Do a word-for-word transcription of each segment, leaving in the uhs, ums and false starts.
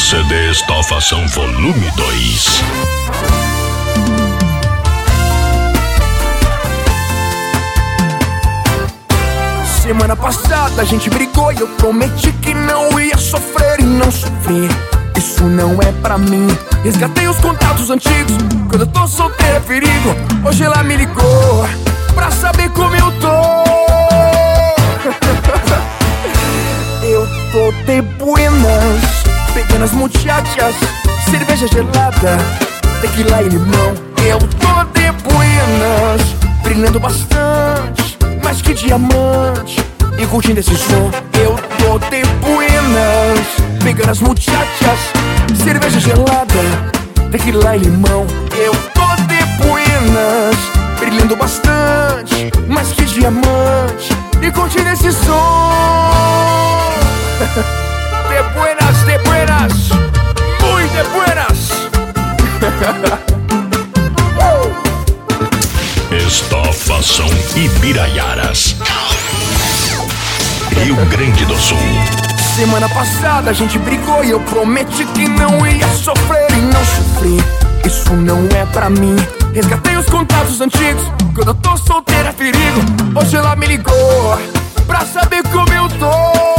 C D Estofação Volume dois. Semana passada a gente brigou e eu prometi que não ia sofrer e não sofri. Isso não é pra mim. Resgatei os contatos antigos. Quando eu tô solteiro é perigo. Hoje ela me ligou pra saber como eu tô. Eu tô de buenas, pegando as muchachas, cerveja gelada, tequila e limão. Eu tô de buenas, brilhando bastante, mais que diamante, e curtindo esse som. Eu tô de buenas, pegando as muchachas, cerveja gelada, tequila e limão. Eu tô de buenas, brilhando bastante, mais que diamante, e curtindo esse som. De buenas, de buenas, muy de buenas. Estofação Ibiraiaras, Rio Grande do Sul. Semana passada a gente brigou e eu prometi que não ia sofrer e não sofri. Isso não é pra mim. Resgatei os contatos antigos. Quando eu tô solteiro é perigo. Hoje ela me ligou pra saber como eu tô.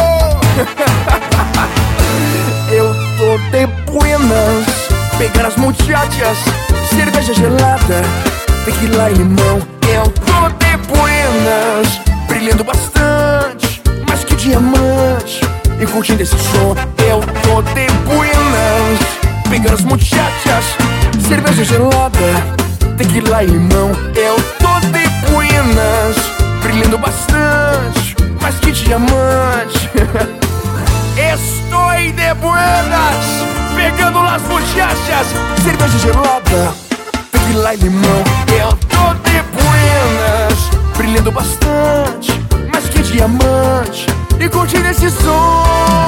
Eu tô de buenas, pegando as muchachas, cerveja gelada, tequila e limão. Eu tô de buenas, brilhando bastante, mais que diamante, e curtindo esse som. Eu tô de buenas, pegando as muchachas, cerveja gelada, tequila e limão. Eu tô de buenas, brilhando bastante, mais que diamante. Estou de buenas, pegando las muchachas, cerveja gelada, tequila e limão. Eu tô de buenas, brilhando bastante, mais que diamante, e curtindo esse som.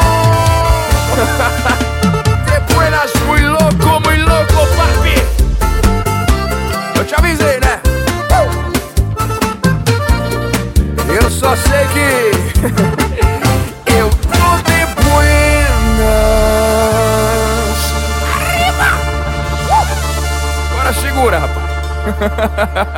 De buenas, muy louco, muy louco, papi. Eu te avisei, né? Eu só sei que eu tô de buenas. Arriba! Agora segura, rapaz.